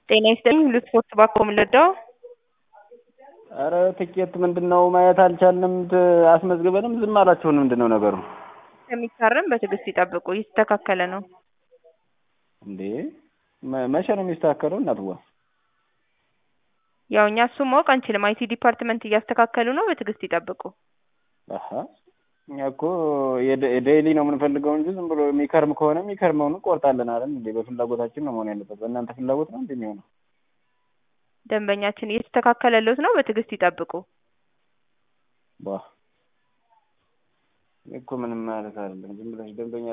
ጤና ይስጥልኝ ልስፖርት ባኮም ለዳው አረ ትኬት ምንድነው ማየት አልቻልንም አስመዝግበንም ዝም አላችሁን ምንድነው ነገሩ ከሚታረም በትዕግስት ይጠብቁ ይስተካከለ ነው እንዴ መቼ ነው የሚስተካከለው እናትዋ ያው እኛ እሱ ማወቅ አንችልም አይቲ ዲፓርትመንት እያስተካከሉ ነው በትዕግስት ይጠብቁ አሃ እኛ እኮ የዴይሊ ነው የምንፈልገው እንጂ ዝም ብሎ የሚከርም ከሆነ የሚከርመውን ቆርጣለን አይደል እንዴ በፍላጎታችን ነው መሆን ያለበት በእናንተ ፍላጎት ነው እንደሚሆነው ደንበኛችን እየተስተካከለለት ነው በትዕግስት ይጠብቁ እኮ ምንም ማለት አይደለም ዝም ብለሽ ደንበኛ